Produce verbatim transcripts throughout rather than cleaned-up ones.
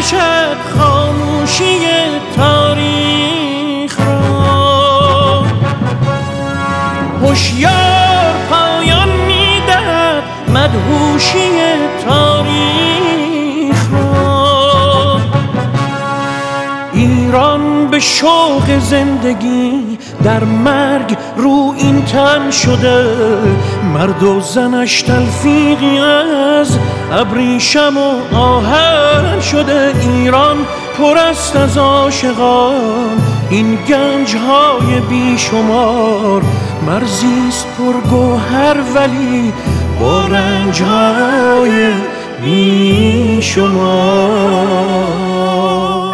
کشد خاموشی تاریخ را. هوشیار پایان می‌دهد مدهوشی تاریخ را. ایران به شوق زندگی در مرگ رو این تن شده، مرد و زنش تلفیقی از ابریشم و آهن شده. ایران پر است از عاشقان، این گنج‌های بیشمار، مرزیست پرگوهر ولی با رنج‌های بیشمار.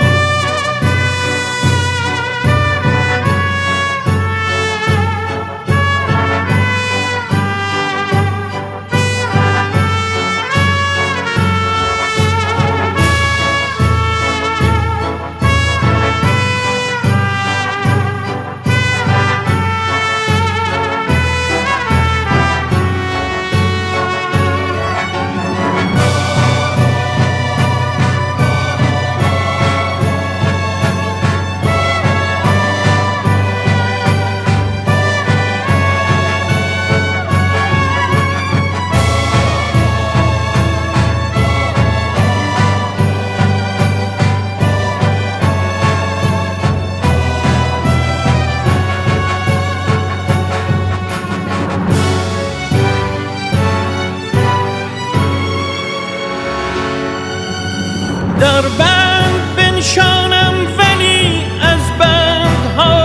در بند بنشانم ولی از بندها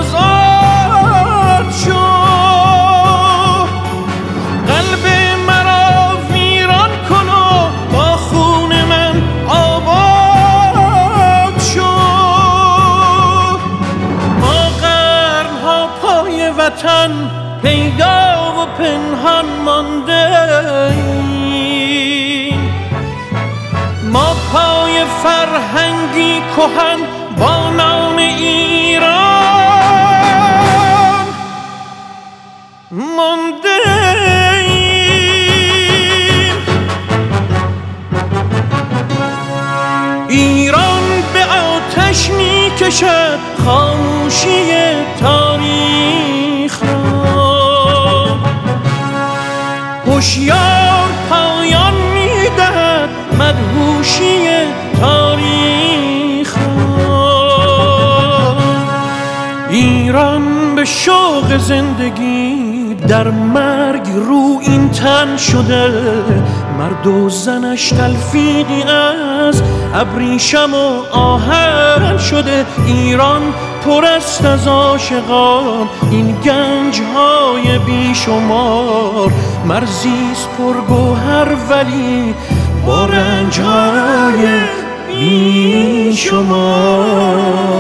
آزاد شو. قلب مرا ویران کن و با خون من آباد شو. ما قرنها پای وطن پیدا و پنهان مانده ایم. ما پای فرهنگی کهن با نام ایران مانده ایم. ایران به آتش می کشد خاموشی تاریخ را. هوشیار پایان می دهد مدهوشی تاریخ را. ایران به شوق زندگی در مرگ رو این تن شده، مرد و زنش تلفیقی از ابریشم و آهن شده. ایران پر است از عاشقان، این گنج‌های بیشمار، مرزیست پرگوهر ولی با رنج‌های بیشمار.